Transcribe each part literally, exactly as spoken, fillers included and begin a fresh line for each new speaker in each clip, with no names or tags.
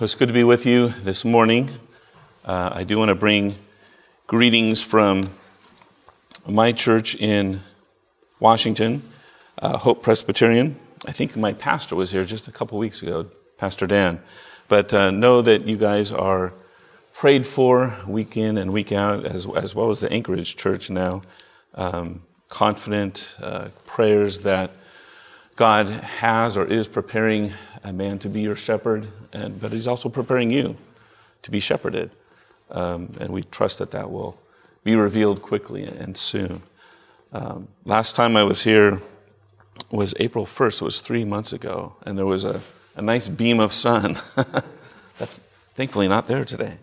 It's good to be with you this morning. Uh, I do want to bring greetings from my church in Washington, uh, Hope Presbyterian. I think my pastor was here just a couple weeks ago, Pastor Dan. But uh, know that you guys are prayed for week in and week out, as, as well as the Anchorage Church now. Um, confident uh, prayers that God has or is preparing a man to be your shepherd, and but he's also preparing you to be shepherded. Um, and we trust that that will be revealed quickly and soon. Um, last time I was here was April first. It was three months ago, and there was a, a nice beam of sun. That's thankfully not there today.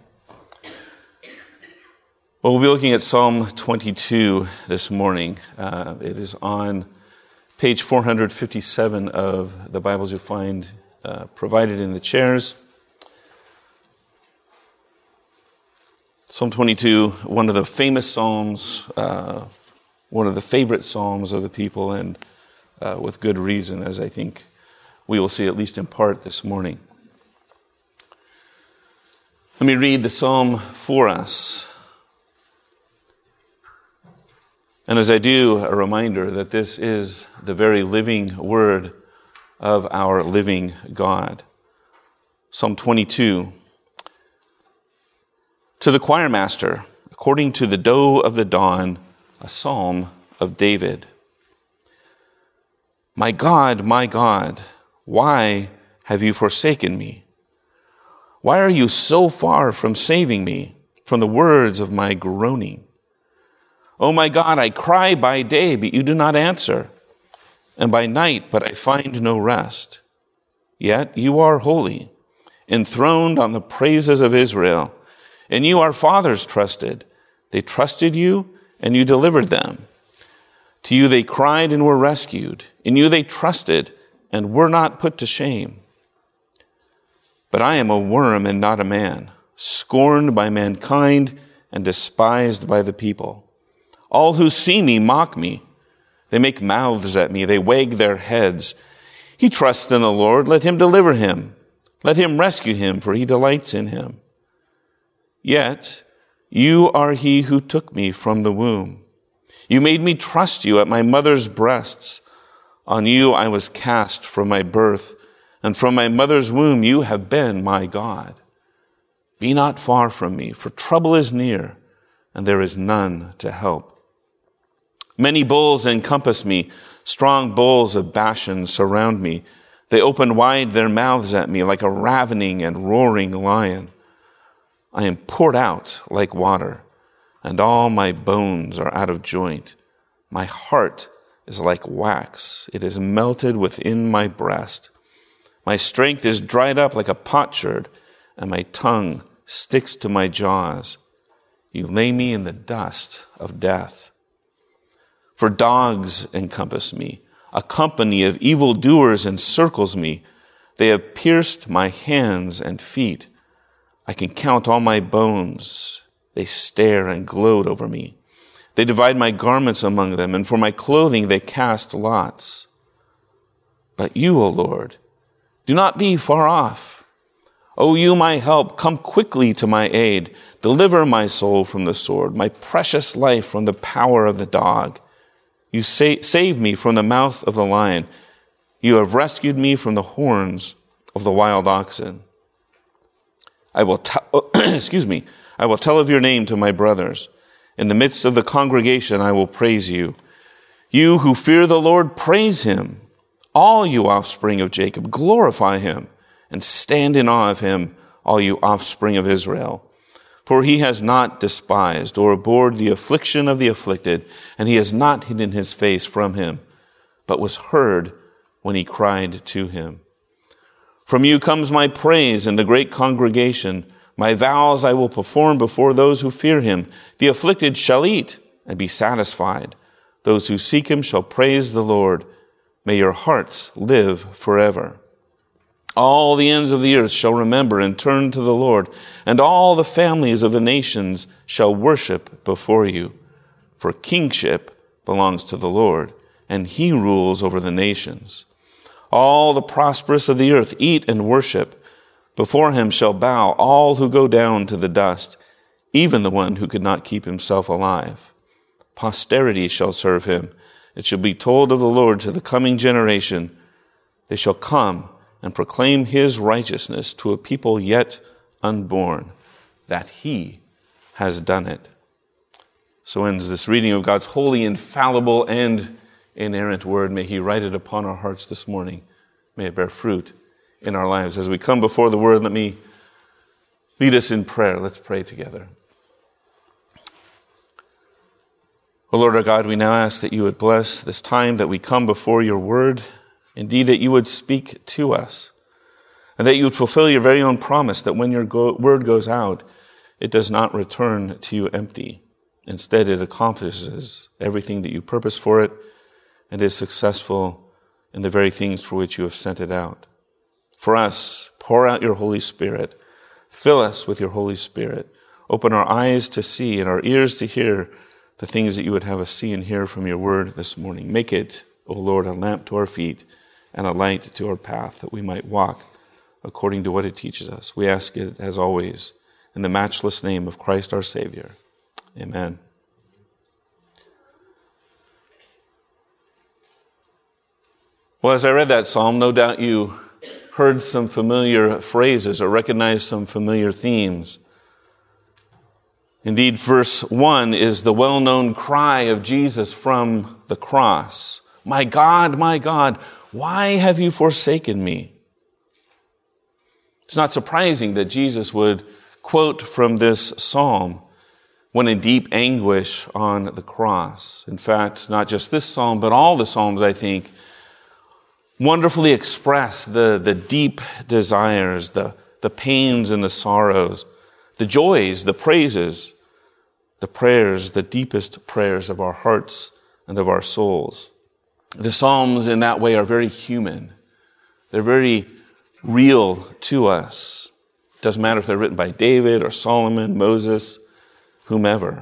Well, we'll be looking at Psalm twenty-two this morning. Uh, it is on page four hundred fifty-seven of the Bibles you find uh, provided in the chairs. Psalm twenty-two, one of the famous psalms, uh, one of the favorite psalms of the people, and uh, with good reason, as I think we will see at least in part this morning. Let me read the psalm for us. And as I do, a reminder that this is the very living word of our living God. Psalm twenty-two. To the choir master, according to the doe of the dawn, a psalm of David. My God, my God, why have you forsaken me? Why are you so far from saving me from the words of my groaning? Oh my God, I cry by day, but you do not answer, and by night, but I find no rest. Yet you are holy, enthroned on the praises of Israel. And you, our fathers, trusted. They trusted you, and you delivered them. To you they cried and were rescued. In you they trusted and were not put to shame. But I am a worm and not a man, scorned by mankind and despised by the people. All who see me mock me. They make mouths at me. They wag their heads. He trusts in the Lord. Let him deliver him. Let him rescue him, for he delights in him. Yet you are he who took me from the womb. You made me trust you at my mother's breasts. On you I was cast from my birth, and from my mother's womb you have been my God. Be not far from me, for trouble is near, and there is none to help. Many bulls encompass me, strong bulls of Bashan surround me. They open wide their mouths at me like a ravening and roaring lion. I am poured out like water, and all my bones are out of joint. My heart is like wax. It is melted within my breast. My strength is dried up like a potsherd, and my tongue sticks to my jaws. You lay me in the dust of death. For dogs encompass me. A company of evildoers encircles me. They have pierced my hands and feet. I can count all my bones. They stare and gloat over me. They divide my garments among them, and for my clothing they cast lots. But you, O Lord, do not be far off. O you, my help, come quickly to my aid. Deliver my soul from the sword, my precious life from the power of the dog. You sa- save me from the mouth of the lion. You have rescued me from the horns of the wild oxen. I will tell, excuse me, I will tell of your name to my brothers. In the midst of the congregation, I will praise you. You who fear the Lord, praise him. All you offspring of Jacob, glorify him and stand in awe of him, all you offspring of Israel. For he has not despised or abhorred the affliction of the afflicted, and he has not hidden his face from him, but was heard when he cried to him. From you comes my praise in the great congregation. My vows I will perform before those who fear him. The afflicted shall eat and be satisfied. Those who seek him shall praise the Lord. May your hearts live forever. All the ends of the earth shall remember and turn to the Lord, and all the families of the nations shall worship before you. For kingship belongs to the Lord, and he rules over the nations. All the prosperous of the earth eat and worship, Before him shall bow all who go down to the dust, even the one who could not keep himself alive. Posterity shall serve him. It shall be told of the Lord to the coming generation. They shall come and proclaim his righteousness to a people yet unborn, that he has done it. So ends this reading of God's holy, infallible, and inerrant word. May he write it upon our hearts this morning. May it bear fruit in our lives. As we come before the word, let me lead us in prayer. Let's pray together. O Lord our God, we now ask that you would bless this time that we come before your word. Indeed, that you would speak to us, and that you would fulfill your very own promise that when your go- word goes out, it does not return to you empty. Instead, it accomplishes everything that you purpose for it and is successful in the very things for which you have sent it out. For us, pour out your Holy Spirit. Fill us with your Holy Spirit. Open our eyes to see and our ears to hear the things that you would have us see and hear from your word this morning. Make it, O Lord, a lamp to our feet and a light to our path, that we might walk according to what it teaches us. We ask it, as always, in the matchless name of Christ our Savior. Amen. Well, as I read that psalm, no doubt you heard some familiar phrases or recognized some familiar themes. Indeed, verse one is the well-known cry of Jesus from the cross. My God, my God, why have you forsaken me? It's not surprising that Jesus would quote from this psalm when in deep anguish on the cross. In fact, not just this psalm, but all the psalms, I think, wonderfully express the, the deep desires, the, the pains and the sorrows, the joys, the praises, the prayers, the deepest prayers of our hearts and of our souls. The Psalms in that way are very human. They're very real to us. It doesn't matter if they're written by David or Solomon, Moses, whomever.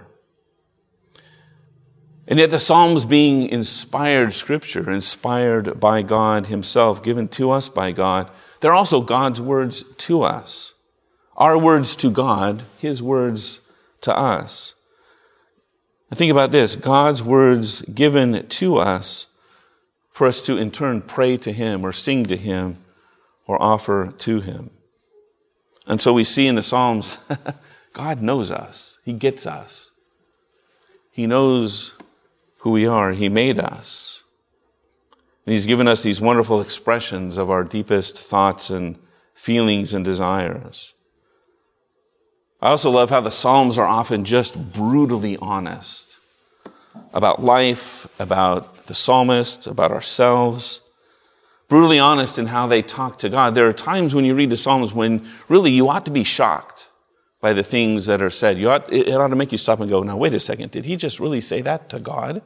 And yet the Psalms, being inspired scripture, inspired by God himself, given to us by God, they're also God's words to us. Our words to God, his words to us. And think about this, God's words given to us for us to in turn pray to him or sing to him or offer to him. And so we see in the Psalms, God knows us. He gets us. He knows who we are. He made us. And he's given us these wonderful expressions of our deepest thoughts and feelings and desires. I also love how the Psalms are often just brutally honest about life, about the psalmist, about ourselves. Brutally honest in how they talk to God. There are times when you read the Psalms when really you ought to be shocked by the things that are said. You ought, it ought to make you stop and go, now wait a second, did he just really say that to God?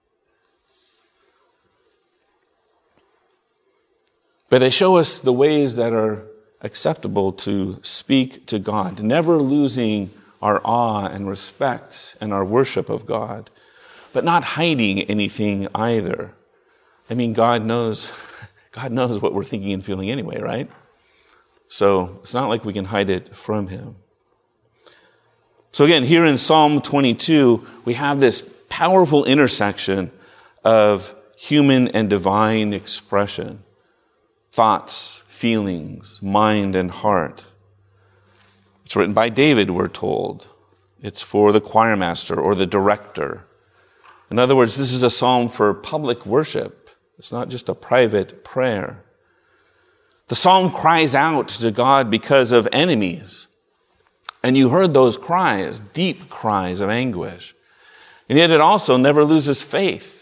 But they show us the ways that are acceptable to speak to God, never losing our awe and respect and our worship of God, but not hiding anything either. I mean, God knows, God knows what we're thinking and feeling anyway, right? So it's not like we can hide it from him. So again, here in Psalm twenty-two, we have this powerful intersection of human and divine expression. Thoughts, feelings, mind, and heart. It's written by David, we're told. It's for the choir master or the director. In other words, this is a psalm for public worship. It's not just a private prayer. The psalm cries out to God because of enemies. And you heard those cries, deep cries of anguish. And yet it also never loses faith.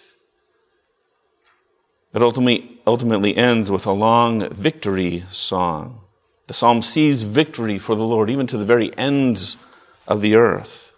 It ultimately, ultimately ends with a long victory song. The psalm sees victory for the Lord, even to the very ends of the earth.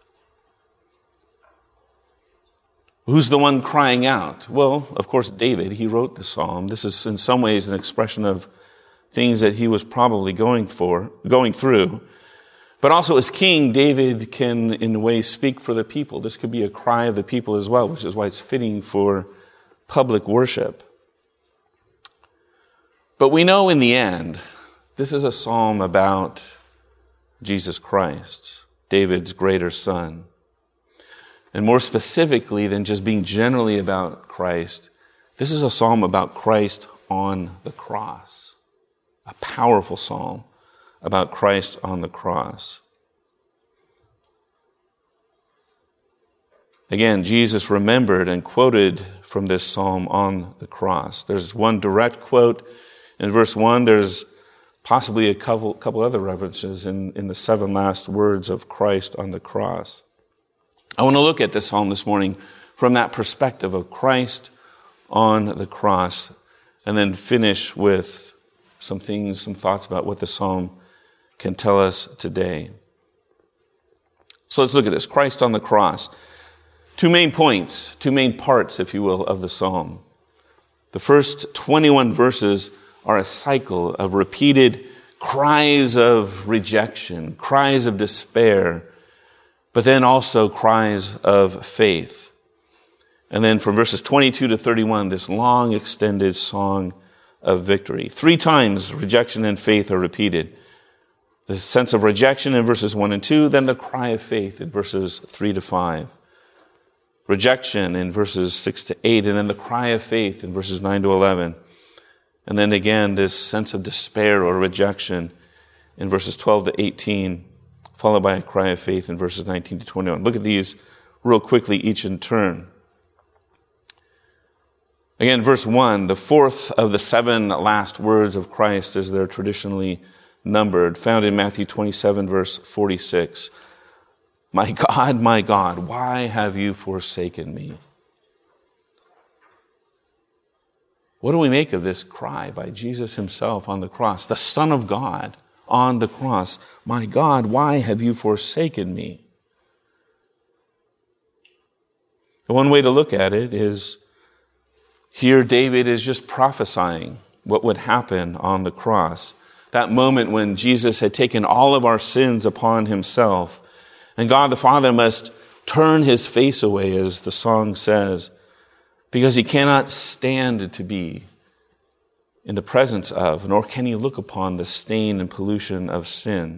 Who's the one crying out? Well, of course, David. He wrote the psalm. This is in some ways an expression of things that he was probably going for, going through. But also as king, David can, in a way, speak for the people. This could be a cry of the people as well, which is why it's fitting for public worship. But we know in the end This is a psalm about Jesus Christ, David's greater son. And more specifically than just being generally about Christ, this is a psalm about Christ on the cross. A powerful psalm about Christ on the cross. Again, Jesus remembered and quoted from this psalm on the cross. There's one direct quote in verse one. There's possibly a couple, couple other references in, in the seven last words of Christ on the cross. I want to look at this psalm this morning from that perspective of Christ on the cross, and then finish with some things, some thoughts about what the psalm can tell us today. So let's look at this. Christ on the cross. Two main points, two main parts, if you will, of the psalm. The first twenty-one verses are a cycle of repeated cries of rejection, cries of despair, but then also cries of faith. And then from verses twenty-two to thirty-one, this long extended song of victory. Three times rejection and faith are repeated. The sense of rejection in verses one and two, then the cry of faith in verses three to five. Rejection in verses six to eight, and then the cry of faith in verses nine to eleven. And then again, this sense of despair or rejection in verses twelve to eighteen, followed by a cry of faith in verses nineteen to twenty-one. Look at these real quickly, each in turn. Again, verse one, the fourth of the seven last words of Christ as they're traditionally numbered, found in Matthew twenty-seven, verse forty-six. My God, my God, why have you forsaken me? What do we make of this cry by Jesus himself on the cross, the Son of God on the cross? My God, why have you forsaken me? One way to look at it is, here David is just prophesying what would happen on the cross. That moment when Jesus had taken all of our sins upon himself, and God the Father must turn his face away, as the song says, because he cannot stand to be in the presence of, nor can he look upon the stain and pollution of sin.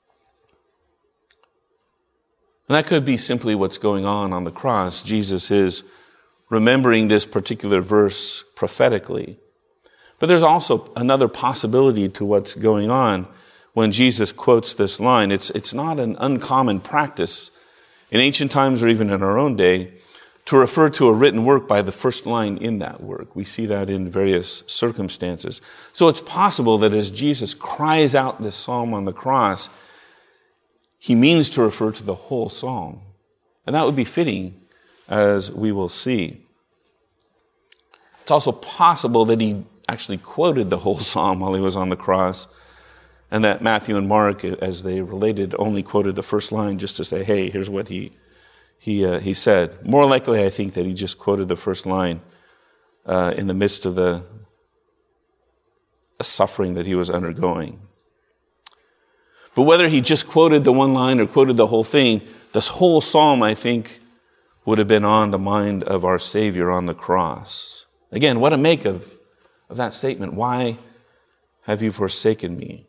And that could be simply what's going on on the cross. Jesus is remembering this particular verse prophetically. But there's also another possibility to what's going on when Jesus quotes this line. It's, it's not an uncommon practice in ancient times or even in our own day to refer to a written work by the first line in that work. We see that in various circumstances. So it's possible that as Jesus cries out this psalm on the cross, he means to refer to the whole psalm. And that would be fitting, as we will see. It's also possible that he actually quoted the whole psalm while he was on the cross, and that Matthew and Mark, as they related, only quoted the first line just to say, hey, here's what he he uh, he said. More likely, I think that he just quoted the first line uh, in the midst of the, the suffering that he was undergoing. But whether he just quoted the one line or quoted the whole thing, this whole psalm, I think, would have been on the mind of our Savior on the cross. Again, what to make of, of that statement? Why have you forsaken me?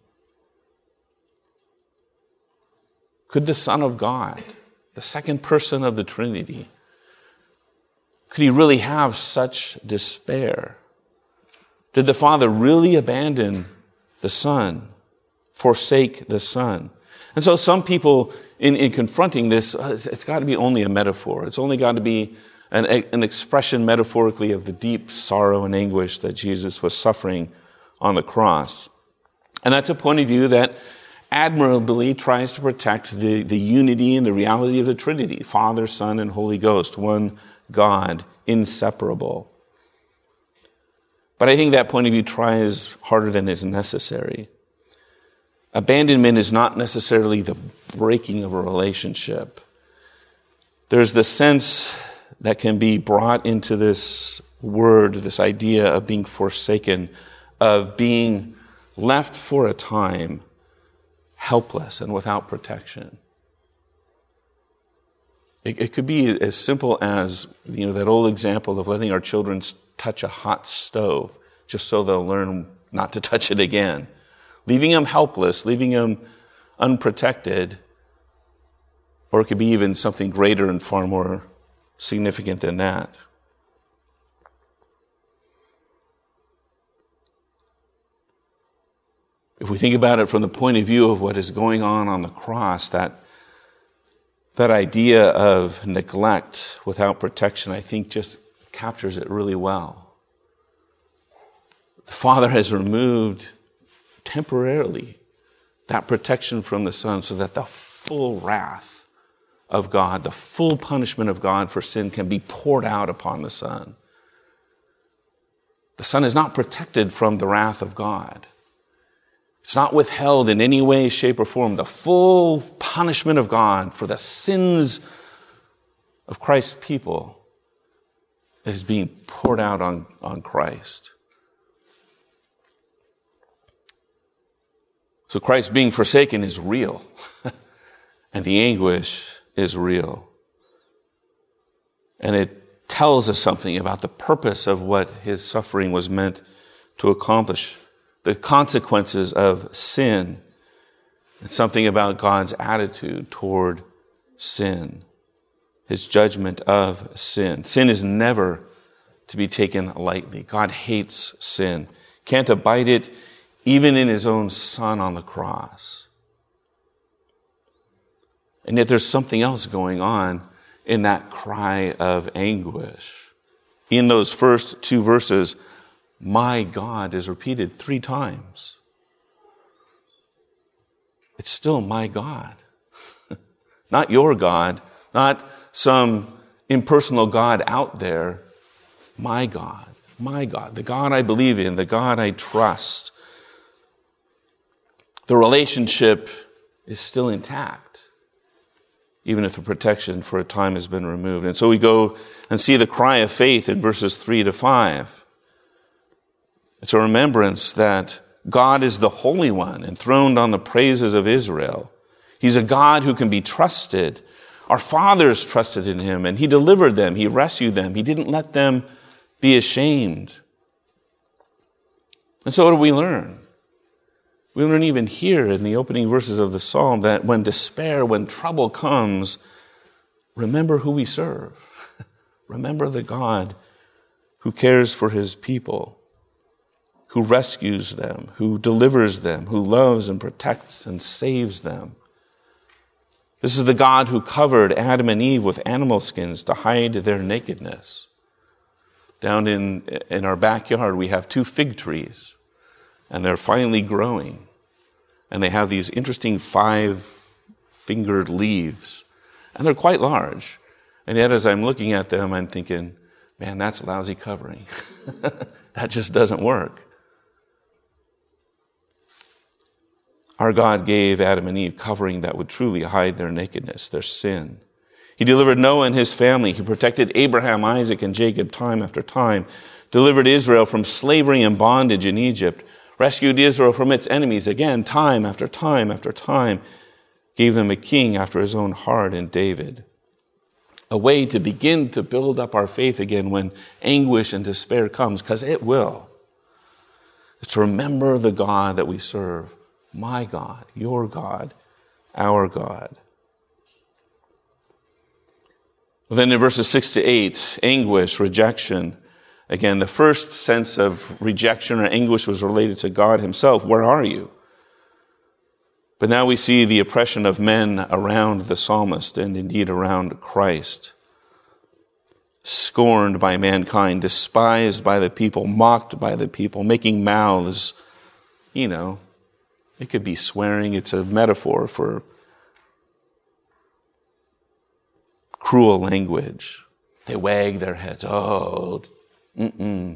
Could the Son of God, the second person of the Trinity, could he really have such despair? Did the Father really abandon the Son, forsake the Son? And so some people, in, in confronting this, it's, it's got to be only a metaphor. It's only got to be an, an expression metaphorically of the deep sorrow and anguish that Jesus was suffering on the cross. And that's a point of view that admirably tries to protect the, the unity and the reality of the Trinity, Father, Son, and Holy Ghost, one God, inseparable. But I think that point of view tries harder than is necessary. Abandonment is not necessarily the breaking of a relationship. There's the sense that can be brought into this word, this idea of being forsaken, of being left for a time helpless and without protection. It, it could be as simple as, you know, that old example of letting our children touch a hot stove just so they'll learn not to touch it again. leaving him helpless, leaving him unprotected, or it could be even something greater and far more significant than that. If we think about it from the point of view of what is going on on the cross, that, that idea of neglect without protection, I think just captures it really well. The Father has removed temporarily that protection from the Son so that the full wrath of God, the full punishment of God for sin can be poured out upon the Son. The Son is not protected from the wrath of God. It's not withheld in any way, shape, or form. The full punishment of God for the sins of Christ's people is being poured out on, on Christ. So Christ being forsaken is real, and the anguish is real. And it tells us something about the purpose of what his suffering was meant to accomplish. The consequences of sin, and something about God's attitude toward sin, his judgment of sin. Sin is never to be taken lightly. God hates sin, can't abide it even in his own Son on the cross. And yet there's something else going on in that cry of anguish. In those first two verses, my God is repeated three times. It's still my God. Not your God, not some impersonal God out there. My God, my God, the God I believe in, the God I trust. The relationship is still intact, even if the protection for a time has been removed. And so we go and see the cry of faith in verses three to five. It's a remembrance that God is the Holy One, enthroned on the praises of Israel. He's a God who can be trusted. Our fathers trusted in him, and he delivered them. He rescued them. He didn't let them be ashamed. And so what do we learn? We learn even here in the opening verses of the psalm that when despair, when trouble comes, remember who we serve. Remember the God who cares for his people, who rescues them, who delivers them, who loves and protects and saves them. This is the God who covered Adam and Eve with animal skins to hide their nakedness. Down in, in our backyard, we have two fig trees, and they're finally growing. And they have these interesting five-fingered leaves, and they're quite large. And yet, as I'm looking at them, I'm thinking, man, that's lousy covering. That just doesn't work. Our God gave Adam and Eve covering that would truly hide their nakedness, their sin. He delivered Noah and his family. He protected Abraham, Isaac, and Jacob time after time, delivered Israel from slavery and bondage in Egypt, rescued Israel from its enemies again, time after time after time, gave them a king after his own heart in David. A way to begin to build up our faith again when anguish and despair comes, because it will, is to remember the God that we serve. My God, your God, our God. Well, then in verses six to eight, anguish, rejection. Again, the first sense of rejection or anguish was related to God himself. Where are you? But now we see the oppression of men around the psalmist and indeed around Christ. Scorned by mankind, despised by the people, mocked by the people, making mouths, you know, it could be swearing. It's a metaphor for cruel language. They wag their heads. Oh, mm-mm.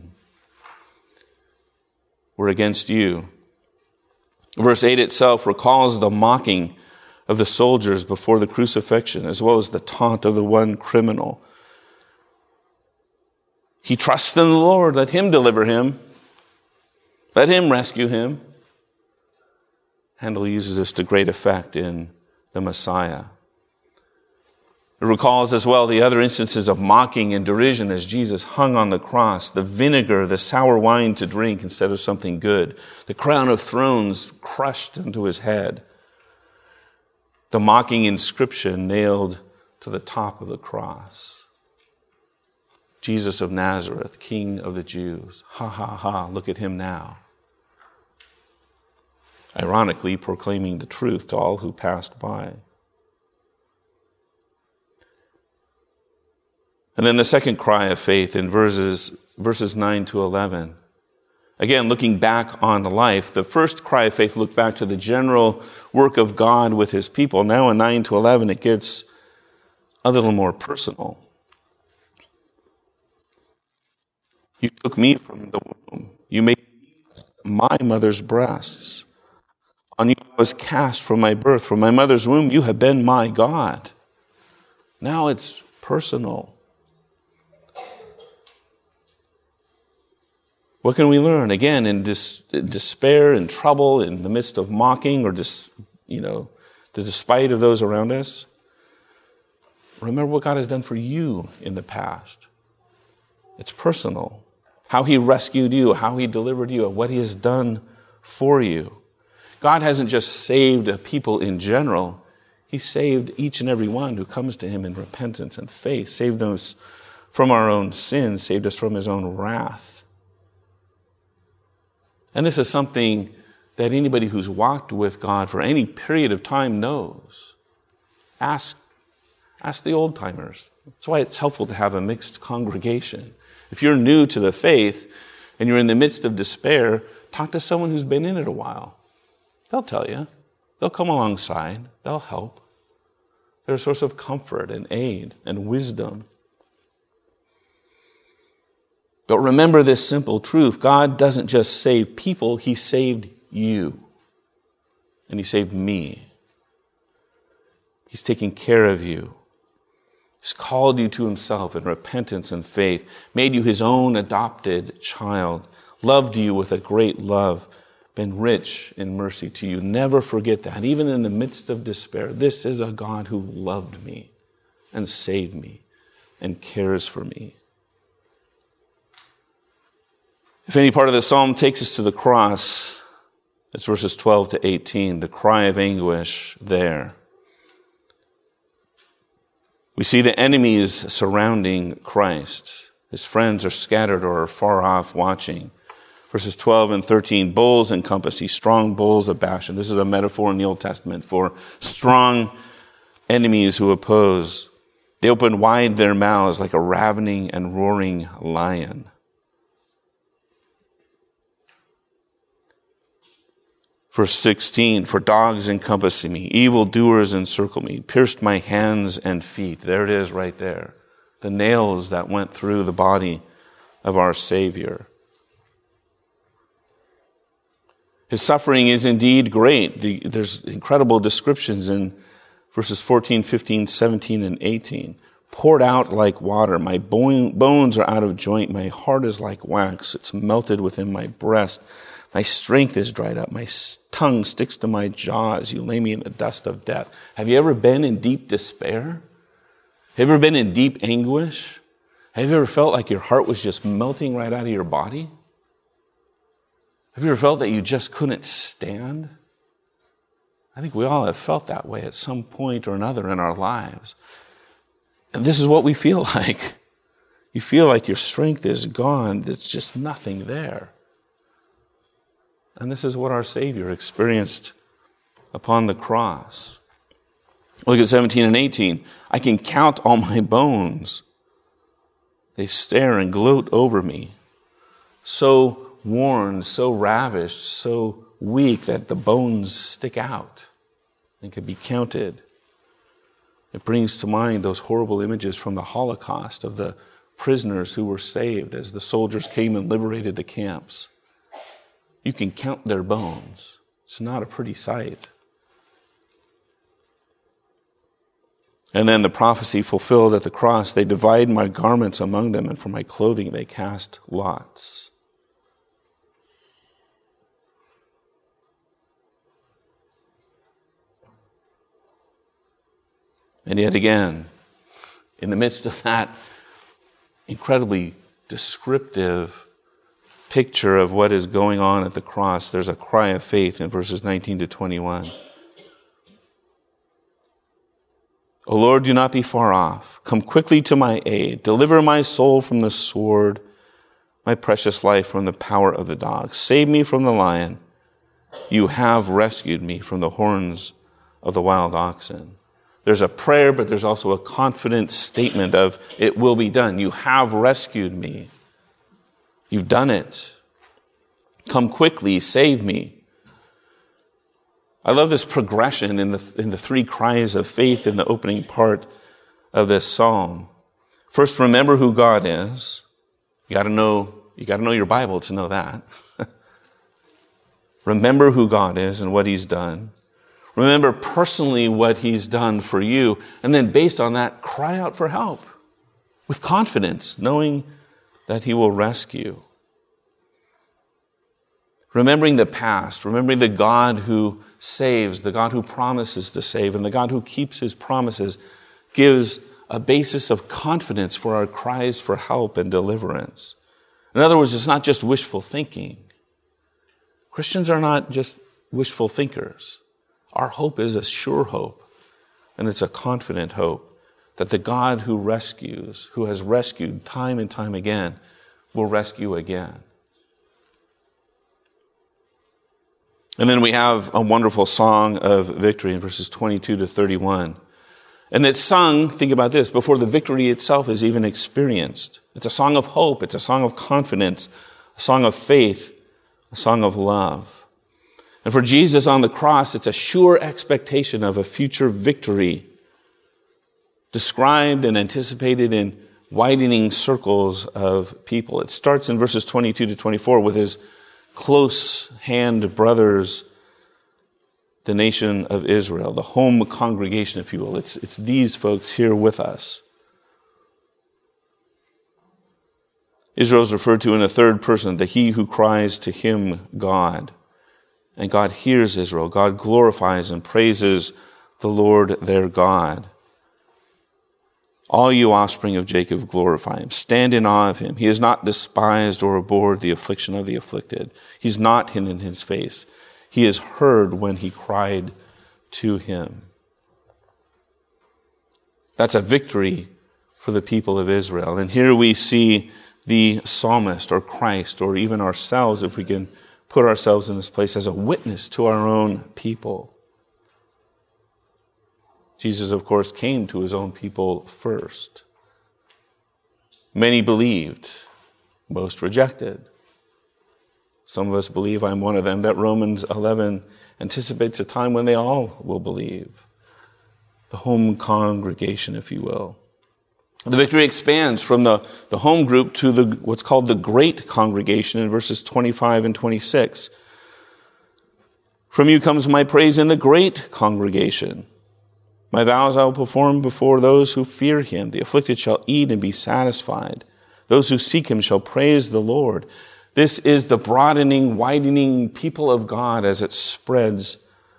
We're against you. Verse eight itself recalls the mocking of the soldiers before the crucifixion, as well as the taunt of the one criminal. He trusts in the Lord. Let him deliver him. Let him rescue him. Handel uses this to great effect in the Messiah. It recalls as well the other instances of mocking and derision as Jesus hung on the cross, the vinegar, the sour wine to drink instead of something good, the crown of thorns crushed into his head, the mocking inscription nailed to the top of the cross. Jesus of Nazareth, King of the Jews. Ha, ha, ha, look at him now. Ironically, proclaiming the truth to all who passed by. And then the second cry of faith in verses, verses nine to eleven. Again, looking back on life, the first cry of faith looked back to the general work of God with his people. Now in nine to eleven, it gets a little more personal. You took me from the womb. You made my mother's breasts. On you I was cast from my birth. From my mother's womb, you have been my God. Now it's personal. What can we learn? Again, in dis- despair and trouble, in the midst of mocking or dis- you know, the despite of those around us, remember what God has done for you in the past. It's personal. How he rescued you, how he delivered you, and what he has done for you. God hasn't just saved a people in general. He saved each and every one who comes to him in repentance and faith, saved us from our own sins, saved us from his own wrath. And this is something that anybody who's walked with God for any period of time knows. Ask, ask the old-timers. That's why it's helpful to have a mixed congregation. If you're new to the faith and you're in the midst of despair, talk to someone who's been in it a while. They'll tell you. They'll come alongside. They'll help. They're a source of comfort and aid and wisdom. But remember this simple truth. God doesn't just save people. He saved you. And he saved me. He's taking care of you. He's called you to himself in repentance and faith, made you his own adopted child, loved you with a great love, been rich in mercy to you. Never forget that. Even in the midst of despair, this is a God who loved me and saved me and cares for me. If any part of the psalm takes us to the cross, it's verses twelve to eighteen, the cry of anguish there. We see the enemies surrounding Christ. His friends are scattered or are far off watching. Verses twelve and thirteen, bulls encompass these strong bulls of Bashan. This is a metaphor in the Old Testament for strong enemies who oppose. They open wide their mouths like a ravening and roaring lion. Verse sixteen, for dogs encompass me, evildoers encircle me, pierced my hands and feet. There it is right there. The nails that went through the body of our Savior. His suffering is indeed great. The, there's incredible descriptions in verses fourteen, fifteen, seventeen, and eighteen. Poured out like water. My bones are out of joint. My heart is like wax. It's melted within my breast. My strength is dried up. My tongue sticks to my jaws. You lay me in the dust of death. Have you ever been in deep despair? Have you ever been in deep anguish? Have you ever felt like your heart was just melting right out of your body? Have you ever felt that you just couldn't stand? I think we all have felt that way at some point or another in our lives. And this is what we feel like. You feel like your strength is gone. There's just nothing there. And this is what our Savior experienced upon the cross. Look at seventeen and eighteen. I can count all my bones. They stare and gloat over me. So worn, so ravished, so weak that the bones stick out and can be counted. It brings to mind those horrible images from the Holocaust of the prisoners who were saved as the soldiers came and liberated the camps. You can count their bones. It's not a pretty sight. And then the prophecy fulfilled at the cross, they divide my garments among them, and for my clothing they cast lots. And yet again, in the midst of that incredibly descriptive picture of what is going on at the cross, there's a cry of faith in verses nineteen to twenty-one. O Lord, do not be far off. Come quickly to my aid. Deliver my soul from the sword, my precious life from the power of the dog. Save me from the lion. You have rescued me from the horns of the wild oxen. There's a prayer, but there's also a confident statement of, it will be done. You have rescued me. You've done it. Come quickly, save me. I love this progression in the, in the three cries of faith in the opening part of this psalm. First, remember who God is. You gotta know, you gotta know your Bible to know that. Remember who God is and what he's done. Remember personally what he's done for you. And then based on that, cry out for help with confidence, knowing that he will rescue. Remembering the past, remembering the God who saves, the God who promises to save, and the God who keeps his promises gives a basis of confidence for our cries for help and deliverance. In other words, it's not just wishful thinking. Christians are not just wishful thinkers. Our hope is a sure hope, and it's a confident hope that the God who rescues, who has rescued time and time again, will rescue again. And then we have a wonderful song of victory in verses twenty-two to thirty-one. And it's sung, think about this, before the victory itself is even experienced. It's a song of hope, it's a song of confidence, a song of faith, a song of love. And for Jesus on the cross, it's a sure expectation of a future victory, described and anticipated in widening circles of people. It starts in verses twenty-two to twenty-four with his close hand brothers, the nation of Israel, the home congregation, if you will. It's, it's these folks here with us. Israel is referred to in a third person, the he who cries to him, God. And God hears Israel. God glorifies and praises the Lord their God. All you offspring of Jacob, glorify him. Stand in awe of him. He has not despised or abhorred the affliction of the afflicted. He's not hidden his face. He is heard when he cried to him. That's a victory for the people of Israel. And here we see the psalmist or Christ or even ourselves, if we can put ourselves in this place, as a witness to our own people. Jesus, of course, came to his own people first. Many believed, most rejected. Some of us believe, I'm one of them, that Romans eleven anticipates a time when they all will believe. The home congregation, if you will. The victory expands from the, the home group to the what's called the great congregation in verses twenty-five and twenty-six. From you comes my praise in the great congregation. My vows I will perform before those who fear him. The afflicted shall eat and be satisfied. Those who seek him shall praise the Lord. This is the broadening, widening people of God as it spreads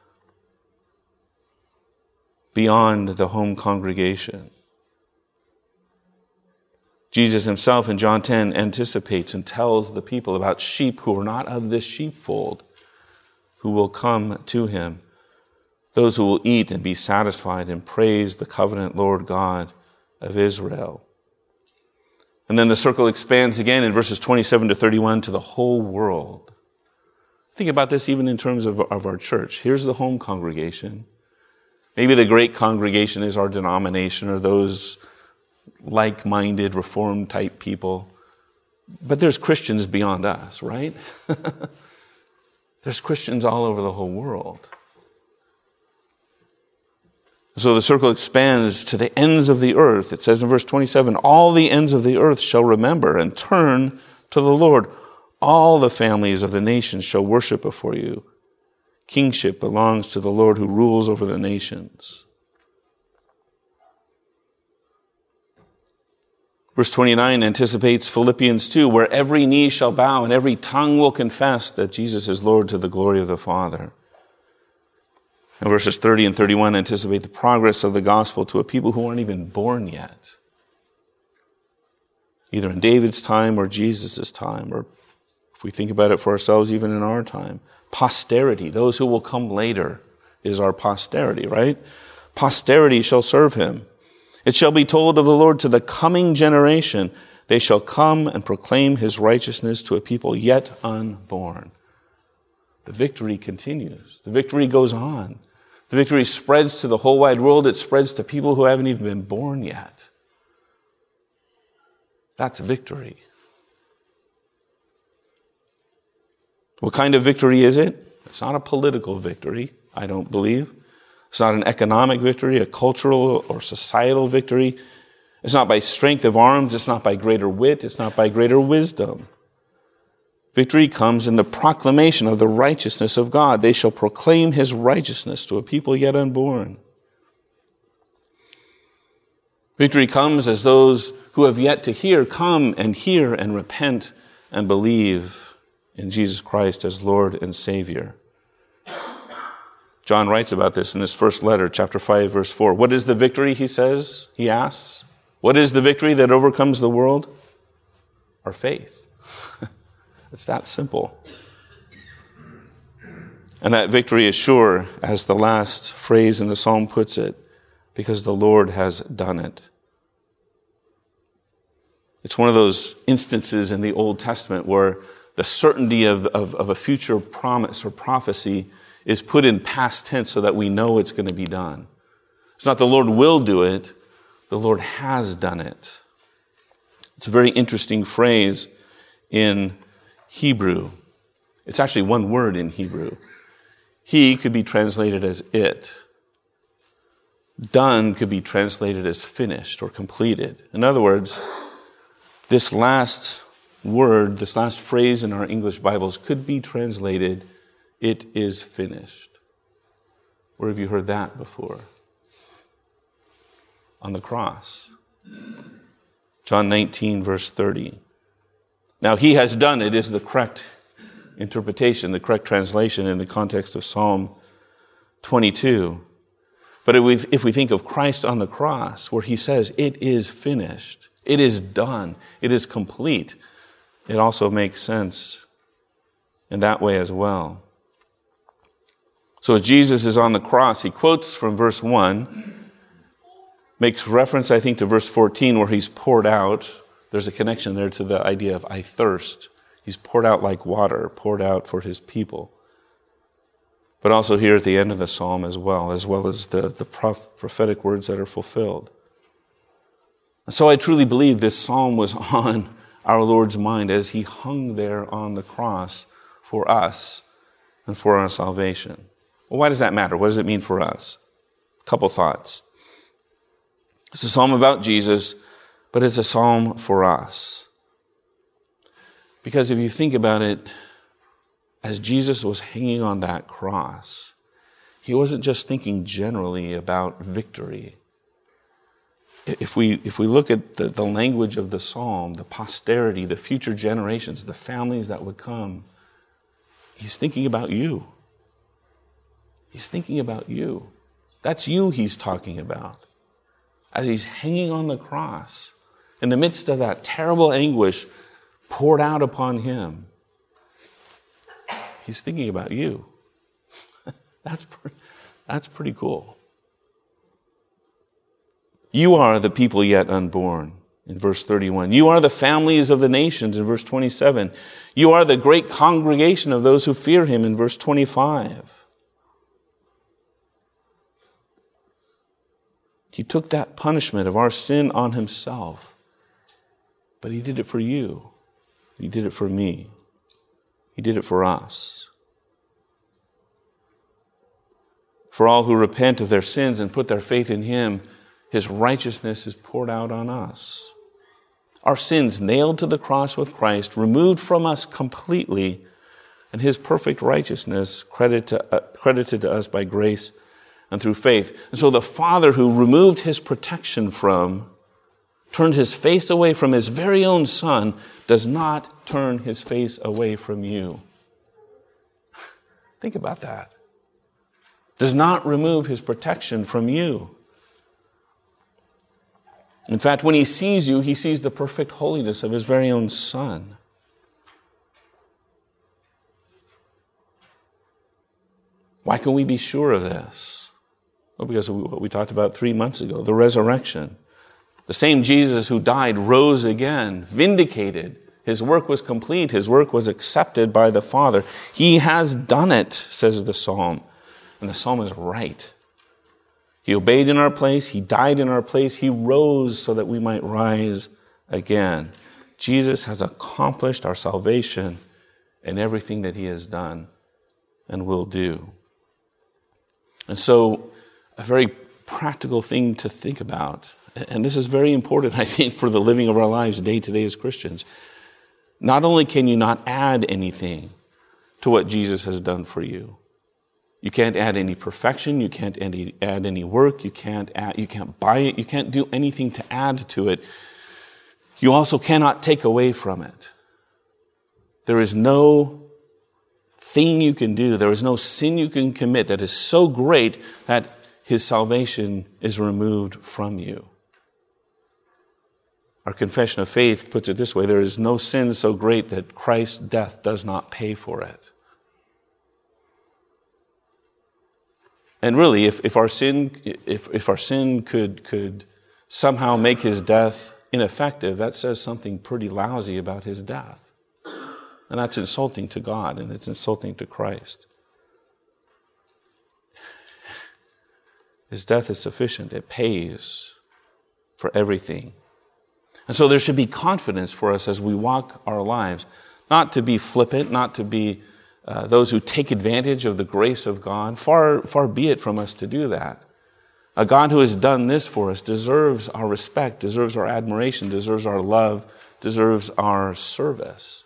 beyond the home congregation. Jesus himself in John ten anticipates and tells the people about sheep who are not of this sheepfold, who will come to him. Those who will eat and be satisfied and praise the covenant Lord God of Israel. And then the circle expands again in verses twenty-seven to thirty-one to the whole world. Think about this even in terms of, of our church. Here's the home congregation. Maybe the great congregation is our denomination or those like-minded, reformed-type people. But there's Christians beyond us, right? There's Christians all over the whole world. So the circle expands to the ends of the earth. It says in verse twenty-seven, all the ends of the earth shall remember and turn to the Lord. All the families of the nations shall worship before you. Kingship belongs to the Lord who rules over the nations. Verse twenty-nine anticipates Philippians two, where every knee shall bow and every tongue will confess that Jesus is Lord to the glory of the Father. And verses thirty and thirty-one anticipate the progress of the gospel to a people who aren't even born yet. either in David's time or Jesus' time, or if we think about it for ourselves, even in our time. Posterity, those who will come later, is our posterity, right? Posterity shall serve him. It shall be told of the Lord to the coming generation, they shall come and proclaim his righteousness to a people yet unborn. The victory continues. The victory goes on. The victory spreads to the whole wide world. It spreads to people who haven't even been born yet. That's victory. What kind of victory is it? It's not a political victory, I don't believe. It's not an economic victory, a cultural or societal victory. It's not by strength of arms. It's not by greater wit. It's not by greater wisdom. Victory comes in the proclamation of the righteousness of God. They shall proclaim his righteousness to a people yet unborn. Victory comes as those who have yet to hear come and hear and repent and believe in Jesus Christ as Lord and Savior. John writes about this in his first letter, chapter five, verse four. What is the victory, he says, he asks? What is the victory that overcomes the world? Our faith. It's that simple. And that victory is sure, as the last phrase in the psalm puts it, because the Lord has done it. It's one of those instances in the Old Testament where the certainty of, of, of a future promise or prophecy is put in past tense so that we know it's going to be done. It's not the Lord will do it, the Lord has done it. It's a very interesting phrase in Hebrew. It's actually one word in Hebrew. He could be translated as it. Done could be translated as finished or completed. In other words, this last word, this last phrase in our English Bibles could be translated, it is finished. Where have you heard that before? On the cross. John nineteen, verse thirty. Now, he has done it is the correct interpretation, the correct translation in the context of Psalm twenty-two. But if we, if we think of Christ on the cross, where he says, it is finished, it is done, it is complete, it also makes sense in that way as well. So as Jesus is on the cross, he quotes from verse one, makes reference, I think, to verse fourteen, where he's poured out. There's a connection there to the idea of I thirst. He's poured out like water, poured out for his people. But also here at the end of the psalm as well, as well as the, the prophetic words that are fulfilled. So I truly believe this psalm was on our Lord's mind as he hung there on the cross for us and for our salvation. Well, why does that matter? What does it mean for us? A couple thoughts. It's a psalm about Jesus, but it's a psalm for us. Because if you think about it, as Jesus was hanging on that cross, he wasn't just thinking generally about victory. If we if we look at the, the language of the psalm, the posterity, the future generations, the families that would come, he's thinking about you. He's thinking about you. That's you he's talking about. As he's hanging on the cross, in the midst of that terrible anguish poured out upon him, he's thinking about you. That's pretty, that's pretty cool. You are the people yet unborn, in verse thirty-one. You are the families of the nations, in verse twenty-seven. You are the great congregation of those who fear him, in verse twenty-five. He took that punishment of our sin on himself, but he did it for you. He did it for me. He did it for us. For all who repent of their sins and put their faith in him, his righteousness is poured out on us. Our sins nailed to the cross with Christ, removed from us completely, and his perfect righteousness credited to, uh, credited to us by grace and through faith. And so the Father who removed his protection from, turned his face away from his very own Son, does not turn his face away from you. Think about that. Does not remove his protection from you. In fact, when he sees you, he sees the perfect holiness of his very own Son. Why can we be sure of this? Well, because of what we talked about three months ago, the resurrection. The same Jesus who died rose again, vindicated. His work was complete. His work was accepted by the Father. He has done it, says the psalm. And the psalm is right. He obeyed in our place. He died in our place. He rose so that we might rise again. Jesus has accomplished our salvation in everything that he has done and will do. And so, a very practical thing to think about, and this is very important, I think, for the living of our lives day to day as Christians. Not only can you not add anything to what Jesus has done for you, you can't add any perfection, you can't add any work, you can't add, you can't buy it, you can't do anything to add to it. You also cannot take away from it. There is no thing you can do, there is no sin you can commit that is so great that his salvation is removed from you. Our confession of faith puts it this way: there is no sin so great that Christ's death does not pay for it. And really, if, if our sin, if, if our sin could, could somehow make his death ineffective, that says something pretty lousy about his death. And that's insulting to God, and it's insulting to Christ. His death is sufficient. It pays for everything. And so there should be confidence for us as we walk our lives, not to be flippant, not to be uh, those who take advantage of the grace of God. Far, far be it from us to do that. A God who has done this for us deserves our respect, deserves our admiration, deserves our love, deserves our service.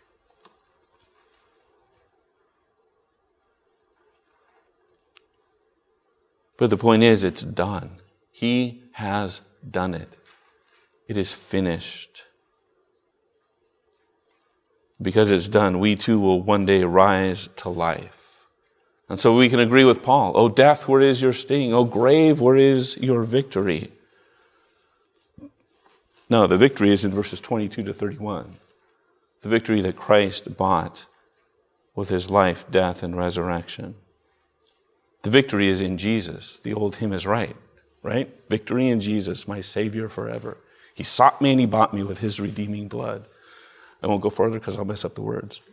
But the point is, it's done. He has done it. It is finished. Because it's done, we too will one day rise to life. And so we can agree with Paul. "O death, where is your sting? O grave, where is your victory?" No, the victory is in verses twenty-two to thirty-one. The victory that Christ bought with his life, death, and resurrection. The victory is in Jesus. The old hymn is right, right? Victory in Jesus, my Savior forever. He sought me and he bought me with his redeeming blood. I won't go further because I'll mess up the words.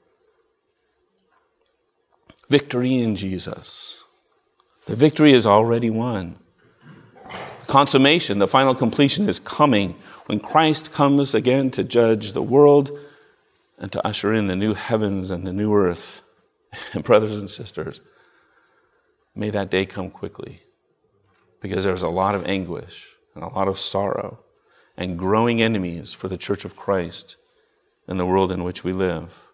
Victory in Jesus. The victory is already won. The consummation, the final completion is coming when Christ comes again to judge the world and to usher in the new heavens and the new earth. And brothers and sisters, may that day come quickly, because there's a lot of anguish and a lot of sorrow and growing enemies for the Church of Christ in the world in which we live.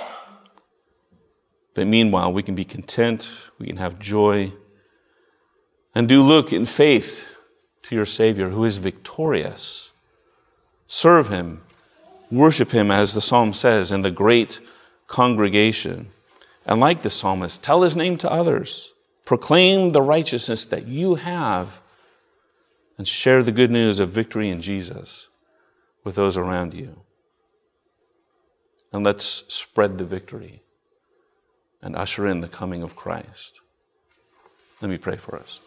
But meanwhile, we can be content, we can have joy, and do look in faith to your Savior who is victorious. Serve him, worship him, as the psalm says, in the great congregation. And like the psalmist, tell his name to others. Proclaim the righteousness that you have and share the good news of victory in Jesus with those around you. And let's spread the victory and usher in the coming of Christ. Let me pray for us.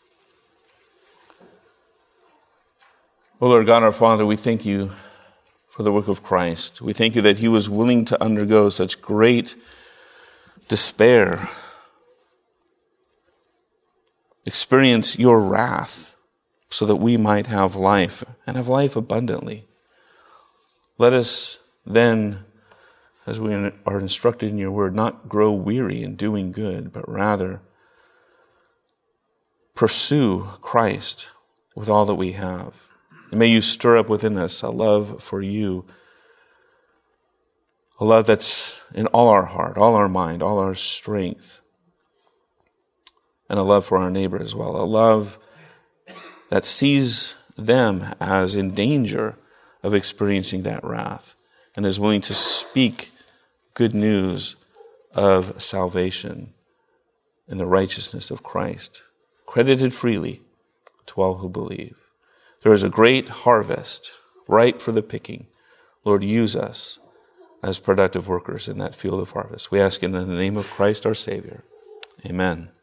Oh Lord God, our Father, we thank you for the work of Christ. We thank you that he was willing to undergo such great despair, experience your wrath so that we might have life and have life abundantly. Let us then, as we are instructed in your word, not grow weary in doing good, but rather pursue Christ with all that we have. And may you stir up within us a love for you, a love that's in all our heart, all our mind, all our strength, and a love for our neighbor as well, a love that sees them as in danger of experiencing that wrath and is willing to speak good news of salvation and the righteousness of Christ, credited freely to all who believe. There is a great harvest ripe for the picking. Lord, use us as productive workers in that field of harvest. We ask in the name of Christ our Savior. Amen.